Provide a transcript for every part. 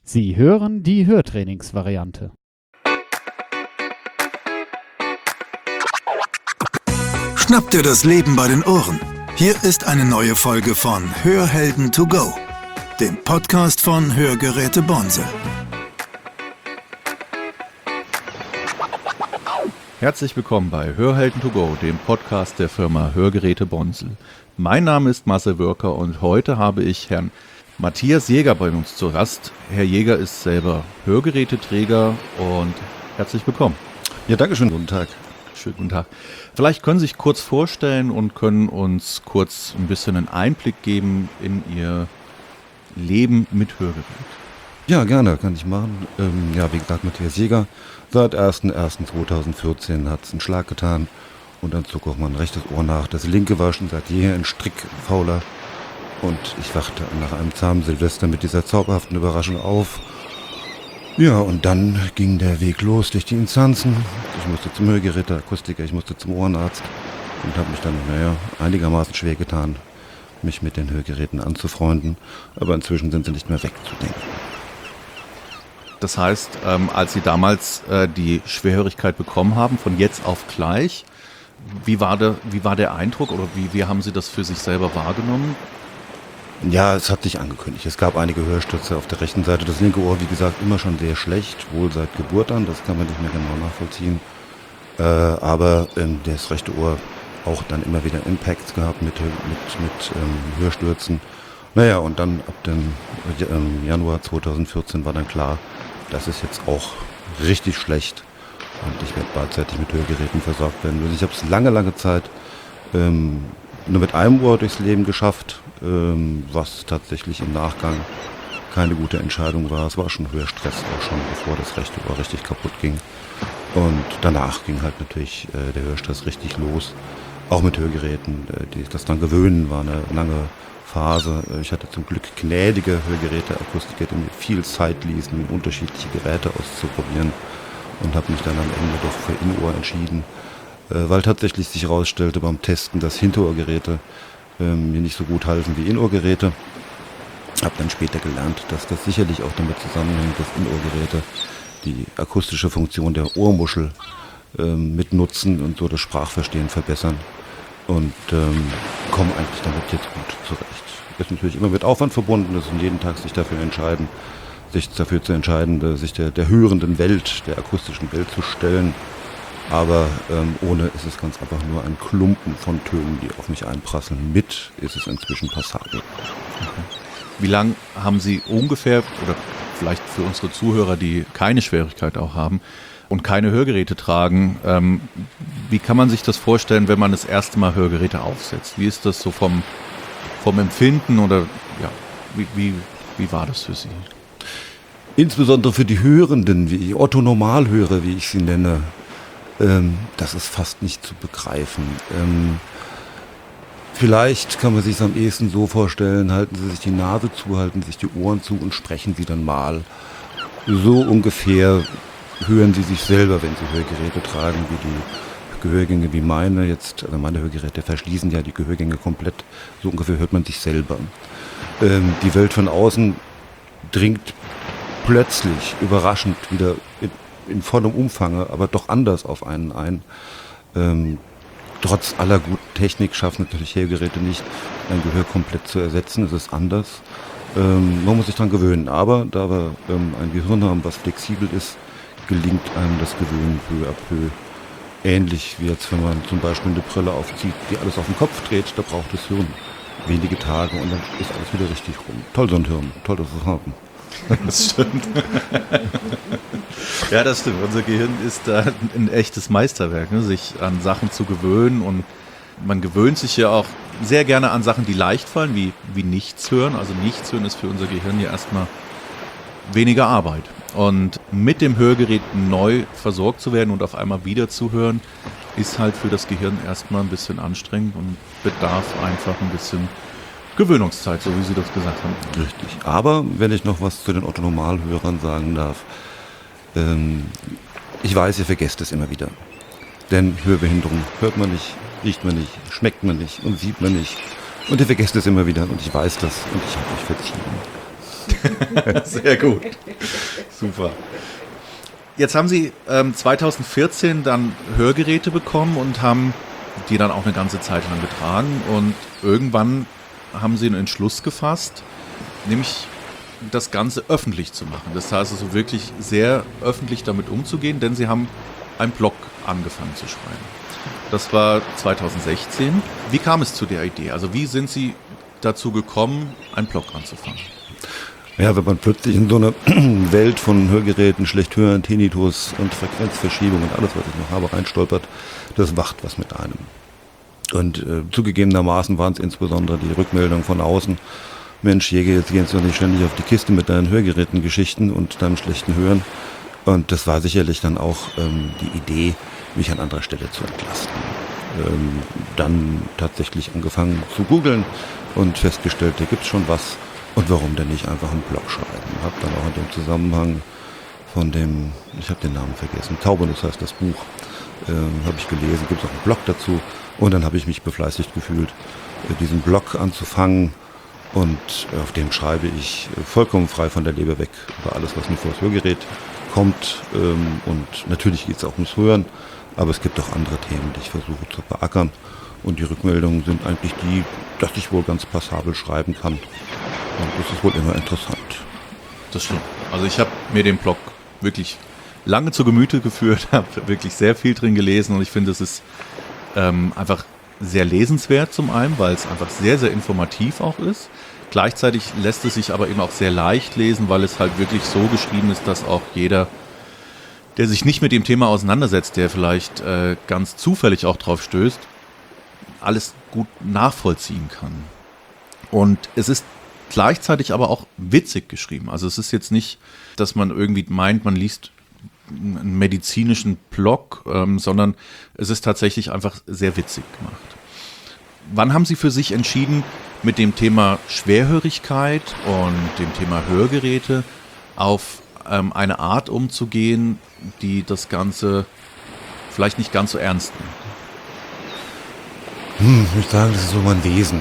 Sie hören die Hörtrainingsvariante. Schnapp dir das Leben bei den Ohren. Hier ist eine neue Folge von Hörhelden to go, dem Podcast von Hörgeräte Bonsel. Herzlich willkommen bei Hörhelden to go, dem Podcast der Firma Hörgeräte Bonsel. Mein Name ist Marcel Wörker und heute habe ich Herrn Matthias Jäger bei uns zu Gast. Herr Jäger ist selber Hörgeräteträger und herzlich willkommen. Ja, danke schön. Guten Tag. Schönen guten Tag. Vielleicht können Sie sich kurz vorstellen und können uns kurz ein bisschen einen Einblick geben in Ihr Leben mit Hörgerät. Ja, gerne, kann ich machen. Wie gesagt, Matthias Jäger. Seit 01.01.2014 hat es einen Schlag getan und dann zog auch mein rechtes Ohr nach. Das linke war schon seit jeher ein Strickfauler. Und ich wachte nach einem zahmen Silvester mit dieser zauberhaften Überraschung auf. Ja, und dann ging der Weg los durch die Instanzen. Ich musste zum Hörgeräteakustiker, ich musste zum Ohrenarzt und habe mich dann, einigermaßen schwer getan, mich mit den Hörgeräten anzufreunden. Aber inzwischen sind sie nicht mehr wegzudenken. Das heißt, als Sie damals die Schwerhörigkeit bekommen haben, von jetzt auf gleich, wie war der Eindruck oder wie haben Sie das für sich selber wahrgenommen? Ja, es hat sich angekündigt. Es gab einige Hörstürze auf der rechten Seite. Das linke Ohr, wie gesagt, immer schon sehr schlecht, wohl seit Geburt an. Das kann man nicht mehr genau nachvollziehen. Aber das rechte Ohr auch dann immer wieder Impacts gehabt mit Hörstürzen. Naja, und dann ab dem Januar 2014 war dann klar, das ist jetzt auch richtig schlecht. Und ich werde beidseitig mit Hörgeräten versorgt werden. Ich habe es lange Zeit nur mit einem Ohr durchs Leben geschafft, was tatsächlich im Nachgang keine gute Entscheidung war. Es war schon Hörstress, auch schon bevor das rechte Ohr richtig kaputt ging. Und danach ging halt natürlich der Hörstress richtig los, auch mit Hörgeräten. Das dann Gewöhnen war eine lange Phase. Ich hatte zum Glück gnädige Hörgeräteakustiker, die mir viel Zeit ließen, unterschiedliche Geräte auszuprobieren und habe mich dann am Ende doch für Innenohr entschieden, weil tatsächlich sich herausstellte beim Testen, dass Hinterohrgeräte mir nicht so gut halfen wie Innenohrgeräte. Habe dann später gelernt, dass das sicherlich auch damit zusammenhängt, dass Innenohrgeräte die akustische Funktion der Ohrmuschel mitnutzen und so das Sprachverstehen verbessern und kommen eigentlich damit jetzt gut zurecht. Ist natürlich immer mit Aufwand verbunden, ist jeden Tag sich dafür zu entscheiden, sich der hörenden Welt, der akustischen Welt zu stellen. Aber ohne ist es ganz einfach nur ein Klumpen von Tönen, die auf mich einprasseln. Mit ist es inzwischen passabel. Wie lange haben Sie ungefähr, oder vielleicht für unsere Zuhörer, die keine Schwierigkeit auch haben und keine Hörgeräte tragen, wie kann man sich das vorstellen, wenn man das erste Mal Hörgeräte aufsetzt? Wie ist das so vom Empfinden oder ja, wie war das für Sie? Insbesondere für die Hörenden, wie Otto-Normalhörer, wie ich sie nenne, das ist fast nicht zu begreifen. Vielleicht kann man sich es am ehesten so vorstellen, halten Sie sich die Nase zu, halten sich die Ohren zu und sprechen Sie dann mal. So ungefähr hören Sie sich selber, wenn Sie Hörgeräte tragen, wie die Gehörgänge wie meine jetzt, also meine Hörgeräte verschließen ja die Gehörgänge komplett, so ungefähr hört man sich selber. Die Welt von außen dringt plötzlich, überraschend wieder in vollem Umfange, aber doch anders auf einen ein. Trotz aller guten Technik schaffen natürlich Hörgeräte nicht, ein Gehör komplett zu ersetzen. Es ist anders. Man muss sich daran gewöhnen. Aber da wir ein Gehirn haben, was flexibel ist, gelingt einem das Gewöhnen peu à peu. Ähnlich wie jetzt, wenn man zum Beispiel eine Brille aufzieht, die alles auf den Kopf dreht, da braucht das Hirn wenige Tage und dann ist alles wieder richtig rum. Toll, so ein Hirn. Toll, dass wir es haben. Das stimmt. Ja, das stimmt. Unser Gehirn ist da ein echtes Meisterwerk, ne? Sich an Sachen zu gewöhnen, und man gewöhnt sich ja auch sehr gerne an Sachen, die leicht fallen, wie nichts hören. Also nichts hören ist für unser Gehirn ja erstmal weniger Arbeit. Und mit dem Hörgerät neu versorgt zu werden und auf einmal wieder zu hören, ist halt für das Gehirn erstmal ein bisschen anstrengend und bedarf einfach ein bisschen Gewöhnungszeit, so wie Sie das gesagt haben. Richtig. Aber wenn ich noch was zu den Otto-Normalhörern sagen darf, ich weiß, ihr vergesst es immer wieder. Denn Hörbehinderung hört man nicht, riecht man nicht, schmeckt man nicht und sieht man nicht. Und ihr vergesst es immer wieder und ich weiß das und ich habe euch verziehen. Sehr gut. Super. Jetzt haben Sie 2014 dann Hörgeräte bekommen und haben die dann auch eine ganze Zeit lang getragen. Und irgendwann haben Sie einen Entschluss gefasst, nämlich das Ganze öffentlich zu machen. Das heißt also wirklich sehr öffentlich damit umzugehen, denn Sie haben einen Blog angefangen zu schreiben. Das war 2016. Wie kam es zu der Idee? Also wie sind Sie dazu gekommen, einen Blog anzufangen? Ja, wenn man plötzlich in so einer Welt von Hörgeräten, schlecht hören, Tinnitus und Frequenzverschiebung und alles, was ich noch habe, reinstolpert, das macht was mit einem. Und zugegebenermaßen waren es insbesondere die Rückmeldungen von außen. Mensch, Jäger, jetzt gehst du nicht ständig auf die Kiste mit deinen Hörgerätengeschichten und deinem schlechten Hören. Und das war sicherlich dann auch die Idee, mich an anderer Stelle zu entlasten. Dann tatsächlich angefangen zu googeln und festgestellt, da gibt's schon was. Und warum denn nicht einfach einen Blog schreiben? Hab dann auch in dem Zusammenhang von dem, ich habe den Namen vergessen, Taubernus heißt das Buch, habe ich gelesen, gibt es auch einen Blog dazu. Und dann habe ich mich befleißigt gefühlt, diesen Blog anzufangen. Und auf dem schreibe ich vollkommen frei von der Leber weg über alles, was mir vor das Hörgerät kommt. Und natürlich geht es auch ums Hören, aber es gibt auch andere Themen, die ich versuche zu beackern. Und die Rückmeldungen sind eigentlich die, dass ich wohl ganz passabel schreiben kann. Und das ist wohl immer interessant. Das stimmt. Also ich habe mir den Blog wirklich lange zu Gemüte geführt, habe wirklich sehr viel drin gelesen und ich finde, es ist einfach sehr lesenswert zum einen, weil es einfach sehr, sehr informativ auch ist. Gleichzeitig lässt es sich aber eben auch sehr leicht lesen, weil es halt wirklich so geschrieben ist, dass auch jeder, der sich nicht mit dem Thema auseinandersetzt, der vielleicht ganz zufällig auch drauf stößt, alles gut nachvollziehen kann. Und es ist gleichzeitig aber auch witzig geschrieben. Also es ist jetzt nicht, dass man irgendwie meint, man liest einen medizinischen Blog, sondern es ist tatsächlich einfach sehr witzig gemacht. Wann haben Sie für sich entschieden, mit dem Thema Schwerhörigkeit und dem Thema Hörgeräte auf eine Art umzugehen, die das Ganze vielleicht nicht ganz so ernst nimmt? Ich würde sagen, das ist so mein Wesen.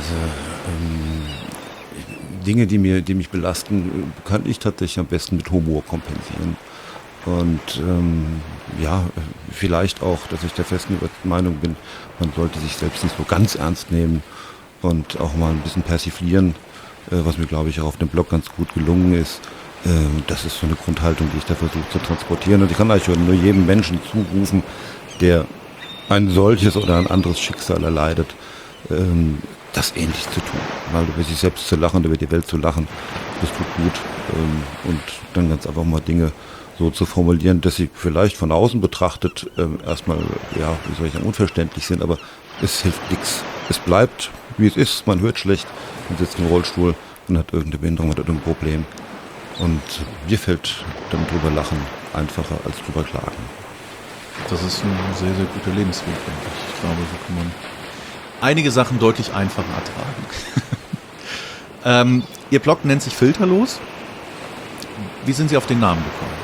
Dinge, die mich belasten, kann ich tatsächlich am besten mit Humor kompensieren. Und vielleicht auch, dass ich der festen Meinung bin, man sollte sich selbst nicht so ganz ernst nehmen und auch mal ein bisschen persiflieren, was mir, glaube ich, auch auf dem Blog ganz gut gelungen ist. Das ist so eine Grundhaltung, die ich da versuche zu transportieren. Und ich kann eigentlich nur jedem Menschen zurufen, der ein solches oder ein anderes Schicksal erleidet, das ähnlich zu tun. Mal über sich selbst zu lachen, über die Welt zu lachen, das tut gut. Und dann ganz einfach mal Dinge so zu formulieren, dass sie vielleicht von außen betrachtet erstmal, wie soll ich sagen, unverständlich sind, aber es hilft nichts. Es bleibt, wie es ist, man hört schlecht, man sitzt im Rollstuhl und hat irgendeine Behinderung, hat irgendein Problem. Und mir fällt dann drüber lachen einfacher als drüber klagen. Das ist ein sehr, sehr guter Lebensweg, denke ich. Ich glaube, so kann man einige Sachen deutlich einfacher ertragen. Ihr Blog nennt sich Filterlos. Wie sind Sie auf den Namen gekommen?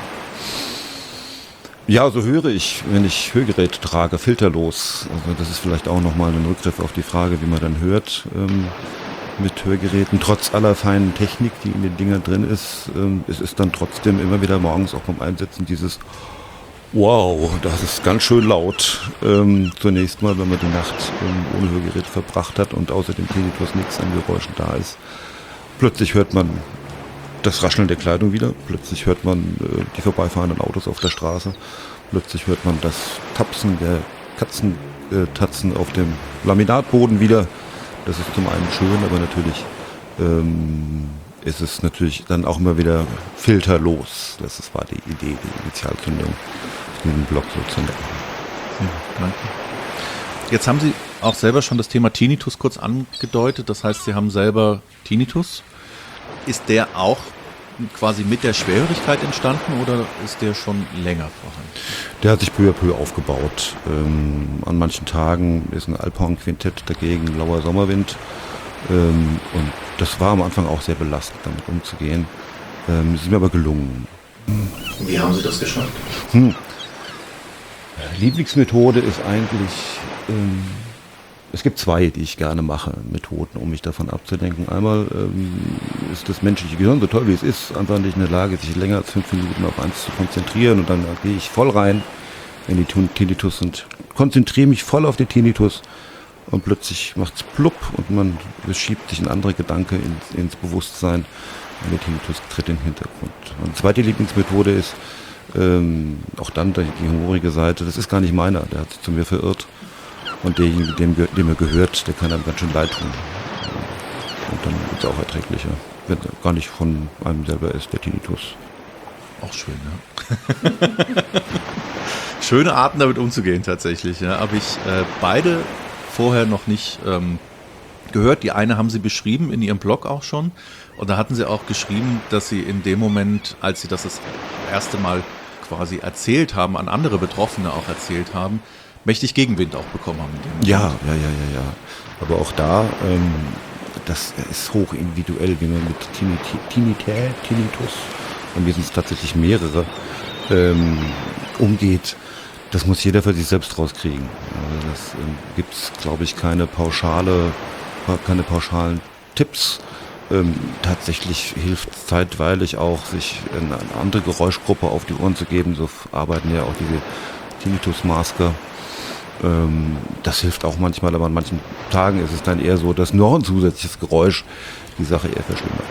Ja, so höre ich, wenn ich Hörgerät trage, filterlos. Also das ist vielleicht auch nochmal ein Rückgriff auf die Frage, wie man dann hört mit Hörgeräten. Trotz aller feinen Technik, die in den Dingern drin ist, es ist dann trotzdem immer wieder morgens auch beim Einsetzen dieses Wow, das ist ganz schön laut. Zunächst mal, wenn man die Nacht ohne Hörgerät verbracht hat und außer dem Tinnitus nichts an Geräuschen da ist. Plötzlich hört man das Rascheln der Kleidung wieder. Plötzlich hört man die vorbeifahrenden Autos auf der Straße. Plötzlich hört man das Tapsen der Katzentatzen auf dem Laminatboden wieder. Das ist zum einen schön, aber natürlich ist es natürlich dann auch immer wieder filterlos. Das war die Idee, die Initialzündung, diesen Blog so zu nennen. Ja, danke. Jetzt haben Sie auch selber schon das Thema Tinnitus kurz angedeutet. Das heißt, Sie haben selber Tinnitus. Ist der auch quasi mit der Schwerhörigkeit entstanden oder ist der schon länger vorhanden? Der hat sich peu à peu aufgebaut. An manchen Tagen ist ein Alphorn-Quintett dagegen, lauer Sommerwind. Und das war am Anfang auch sehr belastend, damit umzugehen. Es ist mir aber gelungen. Wie haben Sie das geschafft? Lieblingsmethode ist eigentlich Es gibt zwei, die ich gerne mache, Methoden, um mich davon abzulenken. Einmal ist das menschliche Gehirn, so toll wie es ist, einfach nicht in der Lage, sich länger als 5 Minuten auf eins zu konzentrieren. Und dann gehe ich voll rein in die Tinnitus und konzentriere mich voll auf den Tinnitus. Und plötzlich macht es plupp und es schiebt sich ein anderer Gedanke ins Bewusstsein. Und der Tinnitus tritt in den Hintergrund. Und die zweite Lieblingsmethode ist, auch dann die humorige Seite, das ist gar nicht meiner, der hat sich zu mir verirrt. Und derjenige, dem er gehört, der kann einem ganz schön leid tun. Und dann wird es auch erträglicher, wenn er gar nicht von einem selber ist, der Tinnitus. Auch schön, ne? Schöne Arten, damit umzugehen tatsächlich. Ja. Habe ich beide vorher noch nicht gehört. Die eine haben Sie beschrieben in Ihrem Blog auch schon. Und da hatten Sie auch geschrieben, dass Sie in dem Moment, als Sie das erste Mal quasi erzählt haben, an andere Betroffene auch erzählt haben, mächtig Gegenwind auch bekommen haben. Ja. Aber auch da, das ist hoch individuell, wie man mit Tinnitus, und mir sind es tatsächlich mehrere, umgeht. Das muss jeder für sich selbst rauskriegen. Also das gibt es, glaube ich, keine pauschalen Tipps. Tatsächlich hilft es zeitweilig auch, sich eine andere Geräuschgruppe auf die Ohren zu geben. So arbeiten ja auch diese Tinnitus-Masker. Das hilft auch manchmal, aber an manchen Tagen ist es dann eher so, dass noch ein zusätzliches Geräusch die Sache eher verschlimmert.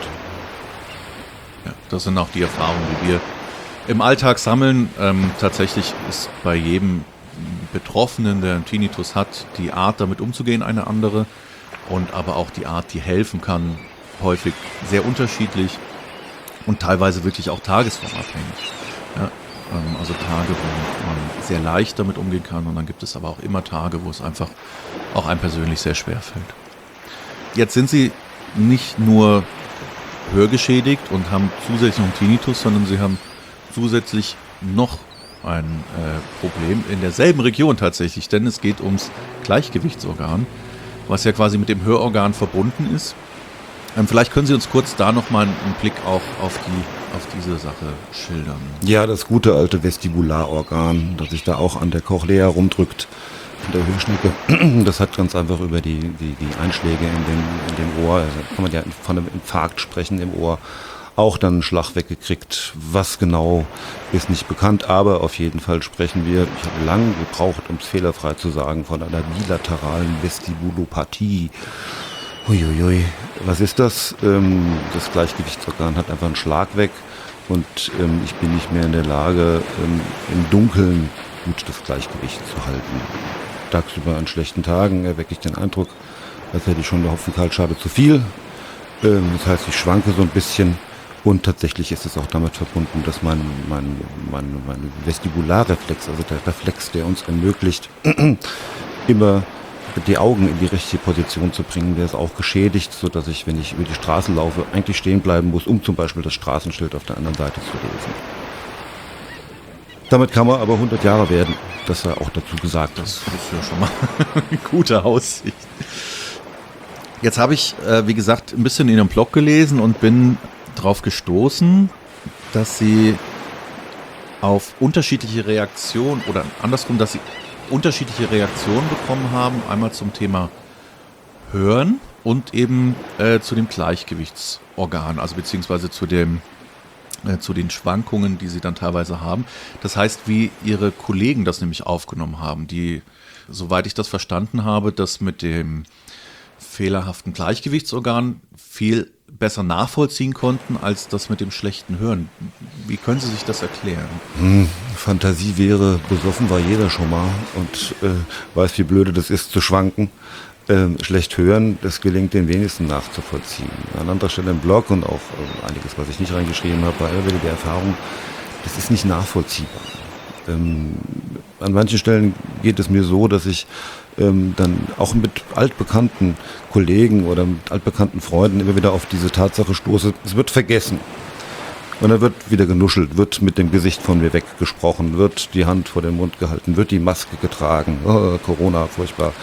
Ja, das sind auch die Erfahrungen, die wir im Alltag sammeln. Tatsächlich ist bei jedem Betroffenen, der einen Tinnitus hat, die Art, damit umzugehen, eine andere. Und aber auch die Art, die helfen kann, häufig sehr unterschiedlich und teilweise wirklich auch tagesformabhängig. Ja, also Tage, wo man sehr leicht damit umgehen kann, und dann gibt es aber auch immer Tage, wo es einfach auch einem persönlich sehr schwer fällt. Jetzt sind Sie nicht nur hörgeschädigt und haben zusätzlich noch einen Tinnitus, sondern Sie haben zusätzlich noch ein Problem in derselben Region tatsächlich, denn es geht ums Gleichgewichtsorgan, was ja quasi mit dem Hörorgan verbunden ist. Vielleicht können Sie uns kurz da nochmal einen Blick auch auf diese Sache schildern. Ja, das gute alte Vestibularorgan, das sich da auch an der Cochlea rumdrückt, in der Hörschnecke. Das hat ganz einfach über die Einschläge in dem Ohr, also kann man ja von einem Infarkt sprechen im Ohr, auch dann einen Schlag weggekriegt. Was genau, ist nicht bekannt, aber auf jeden Fall sprechen wir, ich habe lange gebraucht, um es fehlerfrei zu sagen, von einer bilateralen Vestibulopathie. Uiuiui, was ist das? Das Gleichgewichtsorgan hat einfach einen Schlag weg und ich bin nicht mehr in der Lage, im Dunkeln gut das Gleichgewicht zu halten. Tagsüber an schlechten Tagen erwecke ich den Eindruck, als hätte ich schon eine Hopfenkaltschale zu viel. Das heißt, ich schwanke so ein bisschen, und tatsächlich ist es auch damit verbunden, dass mein Vestibularreflex, also der Reflex, der uns ermöglicht, immer die Augen in die richtige Position zu bringen, der ist auch geschädigt, sodass ich, wenn ich über die Straße laufe, eigentlich stehen bleiben muss, um zum Beispiel das Straßenschild auf der anderen Seite zu lesen. Damit kann man aber 100 Jahre werden, das sei auch dazu gesagt. Das ist ja schon mal eine gute Aussicht. Jetzt habe ich, wie gesagt, ein bisschen in Ihrem Blog gelesen und bin darauf gestoßen, dass Sie auf unterschiedliche Reaktionen, oder andersrum, dass Sie unterschiedliche Reaktionen bekommen haben, einmal zum Thema Hören und eben zu dem Gleichgewichtsorgan, also beziehungsweise zu den Schwankungen, die Sie dann teilweise haben. Das heißt, wie Ihre Kollegen das nämlich aufgenommen haben, die, soweit ich das verstanden habe, das mit dem fehlerhaften Gleichgewichtsorgan viel besser nachvollziehen konnten, als das mit dem schlechten Hören. Wie können Sie sich das erklären? Fantasie wäre, besoffen war jeder schon mal und weiß, wie blöde das ist, zu schwanken. Schlecht hören, das gelingt den wenigsten nachzuvollziehen. An anderer Stelle im Blog und auch einiges, was ich nicht reingeschrieben habe, war immer wieder die Erfahrung, das ist nicht nachvollziehbar. An manchen Stellen geht es mir so, dass ich dann auch mit altbekannten Kollegen oder mit altbekannten Freunden immer wieder auf diese Tatsache stoße, es wird vergessen. Und dann wird wieder genuschelt, wird mit dem Gesicht von mir weggesprochen, wird die Hand vor den Mund gehalten, wird die Maske getragen, Corona, furchtbar.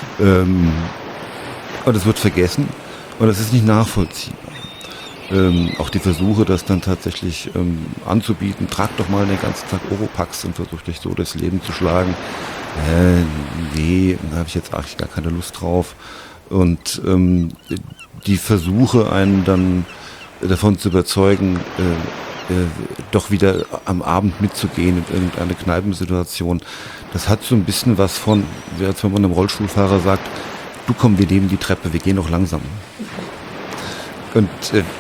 Und es wird vergessen und das ist nicht nachvollziehbar. Auch die Versuche, das dann tatsächlich anzubieten, tragt doch mal den ganzen Tag Oropax und versucht euch so durchs Leben zu schlagen. Nee, da habe ich jetzt eigentlich gar keine Lust drauf. Und die Versuche, einen dann davon zu überzeugen, doch wieder am Abend mitzugehen in irgendeine Kneipensituation, das hat so ein bisschen was von, als wenn man einem Rollstuhlfahrer sagt, du komm, wir nehmen die Treppe, wir gehen noch langsam. Und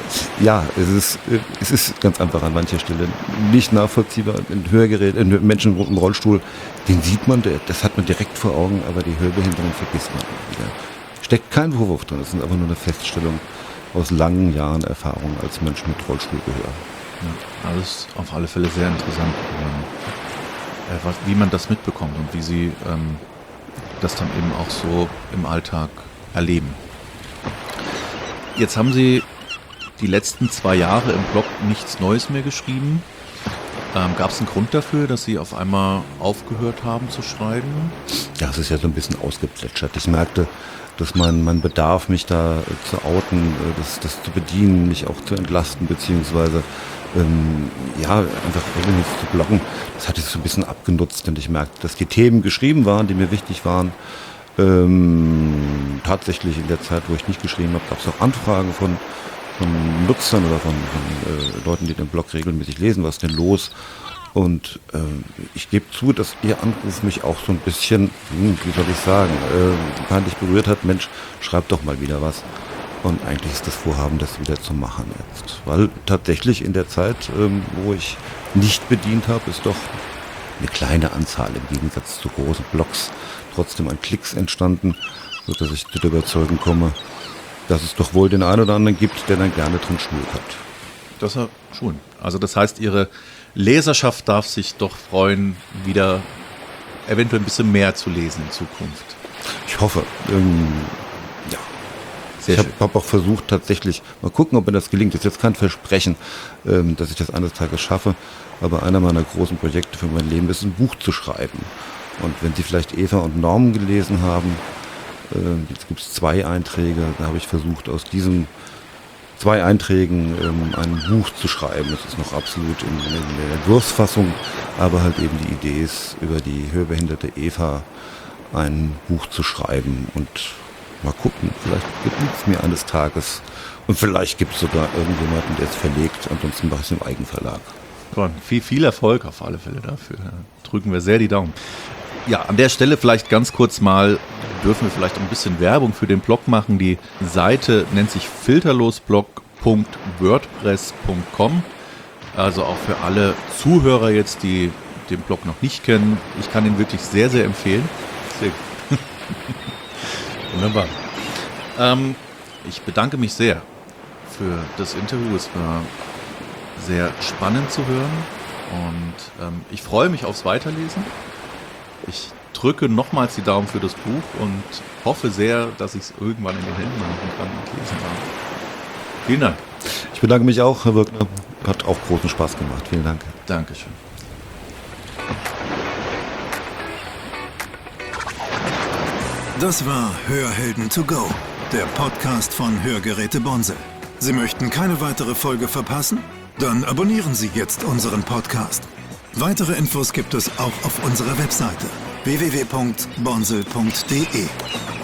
es ist ganz einfach an mancher Stelle nicht nachvollziehbar. Ein Hörgerät, ein Menschen im Rollstuhl, den sieht man, das hat man direkt vor Augen, aber die Hörbehinderung vergisst man wieder. Steckt kein Vorwurf drin, es ist einfach nur eine Feststellung aus langen Jahren Erfahrung als Mensch mit Rollstuhlgehör. Ja, das ist auf alle Fälle sehr interessant, wie man das mitbekommt und wie Sie das dann eben auch so im Alltag erleben. Jetzt haben Sie die letzten 2 Jahre im Blog nichts Neues mehr geschrieben. Gab es einen Grund dafür, dass Sie auf einmal aufgehört haben zu schreiben? Ja, es ist ja so ein bisschen ausgeplätschert. Ich merkte, dass mein Bedarf, mich da zu outen, das zu bedienen, mich auch zu entlasten, beziehungsweise einfach regelmäßig zu bloggen, das hatte ich so ein bisschen abgenutzt und ich merkte, dass die Themen geschrieben waren, die mir wichtig waren. Tatsächlich in der Zeit, wo ich nicht geschrieben habe, gab es auch Anfragen von Nutzern oder von Leuten, die den Blog regelmäßig lesen, was ist denn los? Und ich gebe zu, dass Ihr Anruf mich auch so ein bisschen, wie soll ich sagen, peinlich berührt hat. Mensch, schreib doch mal wieder was. Und eigentlich ist das Vorhaben, das wieder zu machen jetzt. Weil tatsächlich in der Zeit, wo ich nicht bedient habe, ist doch eine kleine Anzahl im Gegensatz zu großen Blogs trotzdem an Klicks entstanden, sodass ich zu der Überzeugung komme, dass es doch wohl den einen oder anderen gibt, der dann gerne drin schmökert. Das ja schon. Also das heißt, Ihre Leserschaft darf sich doch freuen, wieder eventuell ein bisschen mehr zu lesen in Zukunft. Ich hoffe. Ich habe auch versucht, tatsächlich, mal gucken, ob mir das gelingt. Das ist jetzt kein Versprechen, dass ich das eines Tages schaffe, aber einer meiner großen Projekte für mein Leben ist, ein Buch zu schreiben. Und wenn Sie vielleicht Eva und Norman gelesen haben, jetzt gibt es 2 Einträge, da habe ich versucht, aus diesen 2 Einträgen ein Buch zu schreiben. Das ist noch absolut in der Entwurfsfassung, aber halt eben die Idee ist, über die hörbehinderte Eva ein Buch zu schreiben und mal gucken, vielleicht gelingt es mir eines Tages und vielleicht gibt es sogar irgendjemanden, der es verlegt, ansonsten mache ich es im Eigenverlag. Viel Erfolg auf alle Fälle dafür. Drücken wir sehr die Daumen. Ja, an der Stelle vielleicht ganz kurz mal, dürfen wir vielleicht ein bisschen Werbung für den Blog machen. Die Seite nennt sich filterlosblog.wordpress.com. Also auch für alle Zuhörer jetzt, die den Blog noch nicht kennen. Ich kann ihn wirklich sehr, sehr empfehlen. Sehr wunderbar. Ich bedanke mich sehr für das Interview. Es war sehr spannend zu hören und ich freue mich aufs Weiterlesen. Ich drücke nochmals die Daumen für das Buch und hoffe sehr, dass ich es irgendwann in den Händen halten kann und lesen kann. Vielen Dank. Ich bedanke mich auch, Herr Wirkner. Hat auch großen Spaß gemacht. Vielen Dank. Dankeschön. Das war Hörhelden to go, der Podcast von Hörgeräte Bonsel. Sie möchten keine weitere Folge verpassen? Dann abonnieren Sie jetzt unseren Podcast. Weitere Infos gibt es auch auf unserer Webseite www.bonsel.de.